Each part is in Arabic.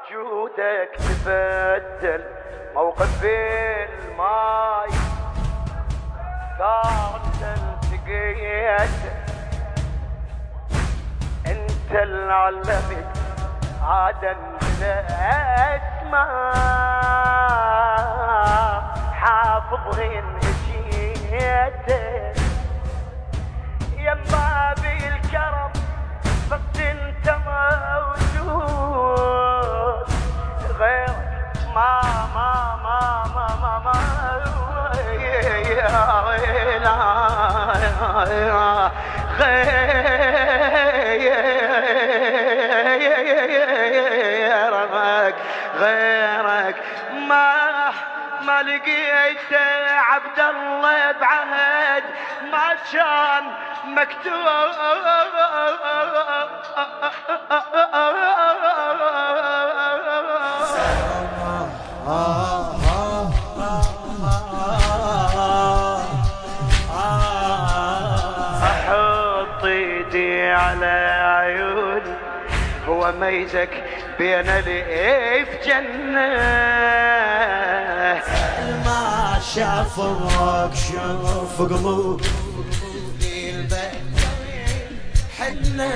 بوجودك تبدل موقف الماي صار التقيت انت اللي علمت عادا الاسماء حافظهن اجيتك يما بالكرم بس انت موجود غيرك ما غيرك ما لقيت عبد الله بعهد ما كان مكتوب احط ايدي على عيوني هو ميزك بين اللي في جنة ما شافك شوف قلوب حنا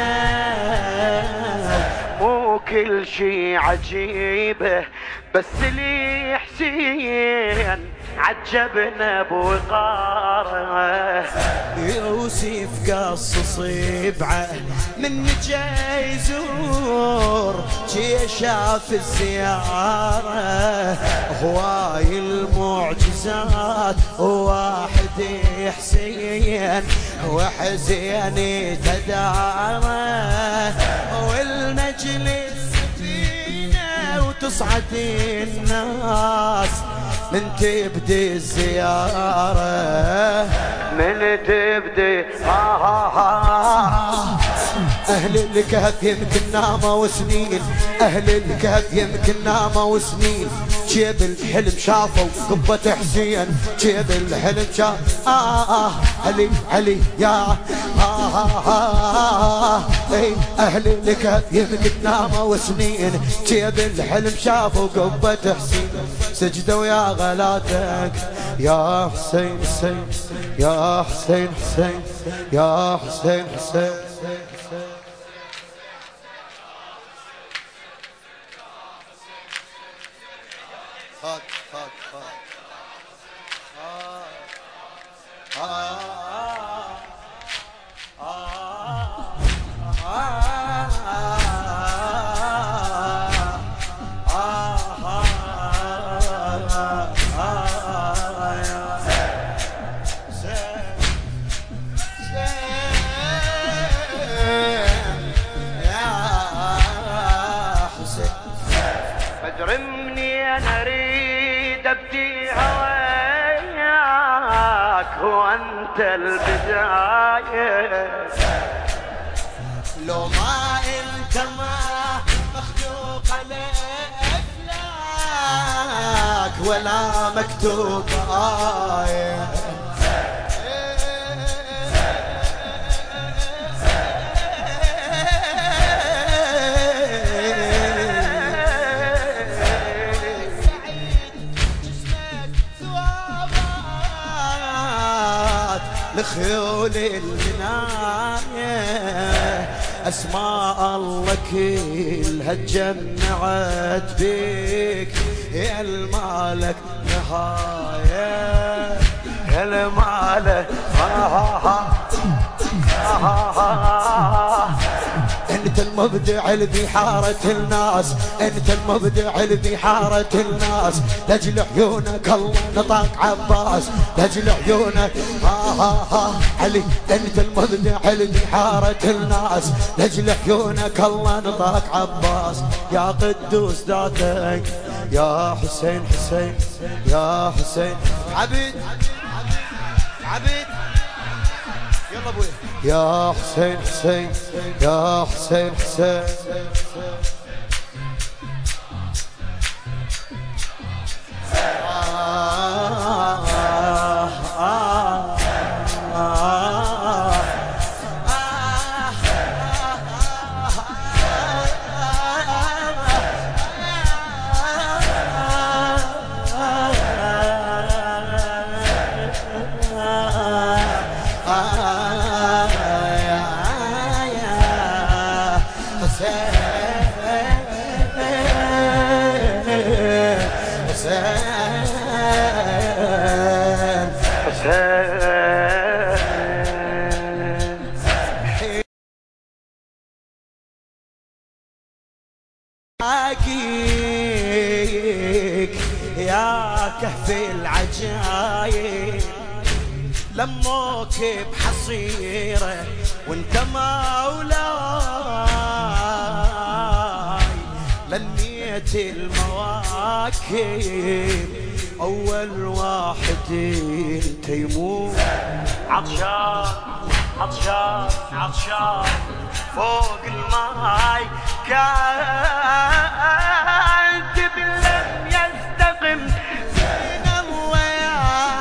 مو كل شي عجيبه بس لي حسين عجبنا بوقاره يوسف قص صبعه من جاي يزور جي شاف الزيارة هواي المعجزات واحد حسين وحسين تداره والمجلس سفينة وتصعد الناس من تبدي الزيارة من تبدي أهل الكهف يمكن ناموا سنين أهل الكهف يمكن ناموا سنين جيب الحلم شافوا قبة حسين جيب الحلم شاف علي علي يا اي أهل الكهف يمكن ناموا سنين جيب الحلم شافوا قبة حسين سجدوا يا غلاتك يا حسين حسين يا حسين حسين يا حسين حسين وانت البداية لو ما انت ما مخلوق لك ولا مكتوب آية لخيول الجناية أسماء الله كلها تجمعت بيك يا المالك نهاية يا المالك انت المبدع اللي بحارة الناس انت المبدع اللي بحارة الناس لاجل عيونك الله نطاق عباس لاجل عيونك علي انت المبدع اللي بحارة الناس لاجل عيونك الله نطاق عباس يا قدوس ذاتك يا حسين حسين يا حسين عبيد عبيد يلا ابوي يا حسين حسين يا حسين حسين حقيق يا كهف العجايب لموك بحصيرة وانت مولاي لنيت المواكب اول واحد انت يموت عطشان عطشان عطشان فوق الماي كاتب لم يستقم من الله يا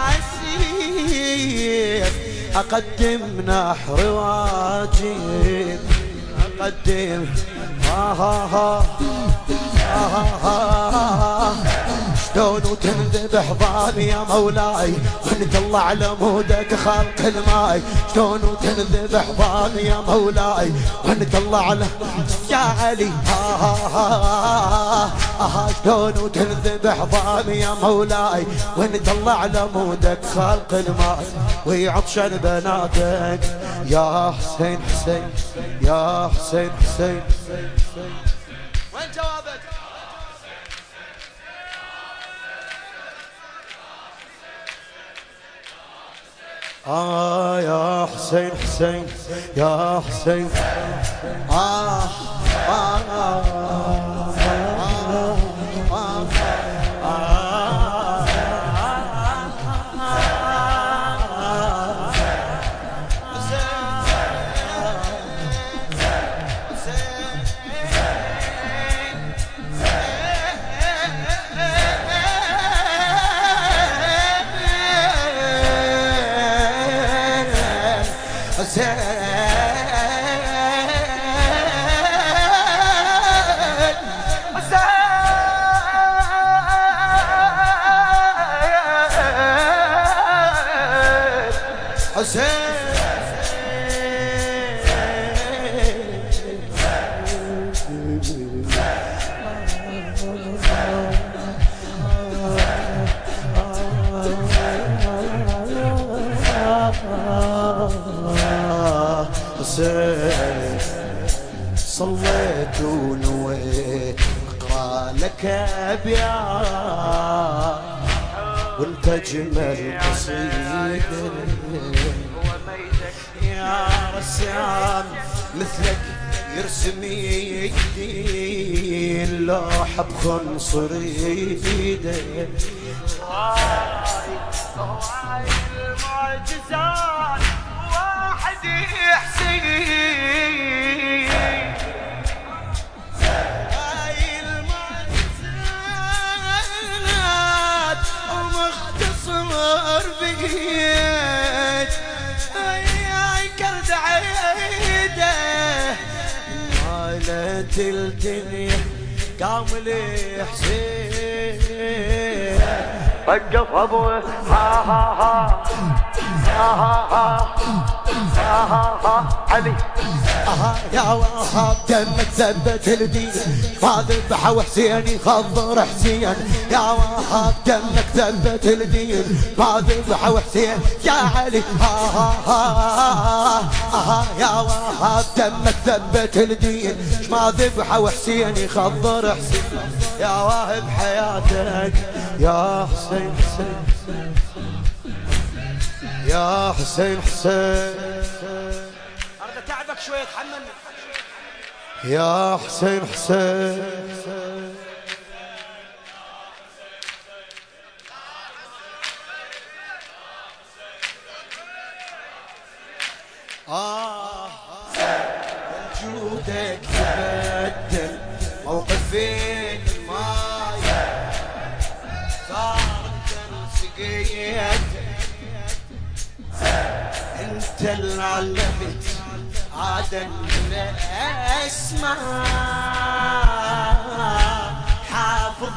عسير اقدم نحر واجب اقدم شلون وتنذبح ضامي يا مولاي وانت الله على مودك خلق الماي شلون وتنذبح ضامي يا مولاي وانت الله على يا علي شلون وتنذبح ضامي يا مولاي وانت الله على مودك خلق الماي ويعطشن بناتك يا حسين حسين يا حسين حسين وين جوابك يا حسين حسين يا حسين صليت ونويت اقرا لك ابيات وانت جمل قصيده يا رسام مثلك يرسم يدي اللوحه بخنصر ايده هاي المعجزات واحد يحسين هاي المعجزات ومختصر بقيت هاي كرد عيده مالت الدنيا قام لي حسين وقف ابوه ها ها ها ها ها علي يا وهاب دمك ثبت الدين ما ذبحه وحسين يخضر حسين يا وهاب دمك ثبت الدين ما ذبحه وحسين يا علي يا وهاب دمك ثبت الدين ما ذبحه وحسين يخضر حسين يا واهب حياتك يا حسين حسين يا حسين حسين اريد اتعبك شويه تحملني يا حسين حسين جودك تبدل موقفين الماي صار سقيت انت اللي علمت عدن الاسماء حافظ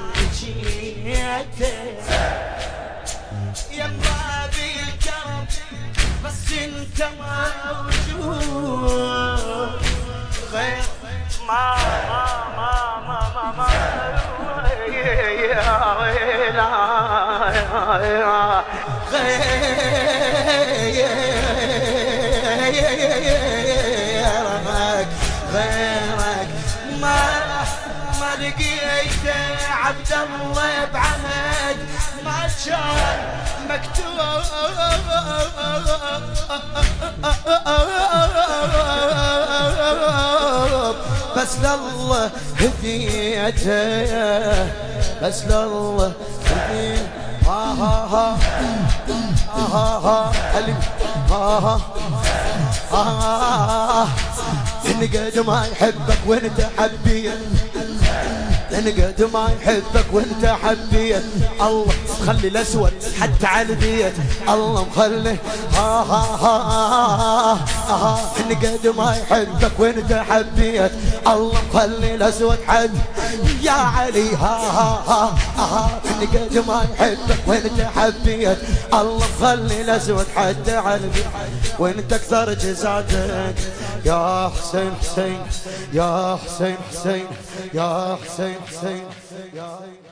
جيته يا بابي الكرم بس انت موجود غير ما يا ويلا غيرك ما لقيته عبد الله بعهد ما كان مكتوب بس لله هديته بس لله هديته ها ها ها ها ها ها ها قد ما يحبك وانت حبيت قد ما يحبك وانت حبيت الله مخلي الاسود حتى على البيت الله مخلي ها ها ها ها قد ما يحبك وانت حبيت الله مخلي الاسود حد يا علي ها ها ها ها قد ما يحبك وانت حبيت الله مخلي الاسود حد على البيت وانت اكثر جزاتك يا حسين حسين يا حسين حسين يا حسين حسين يا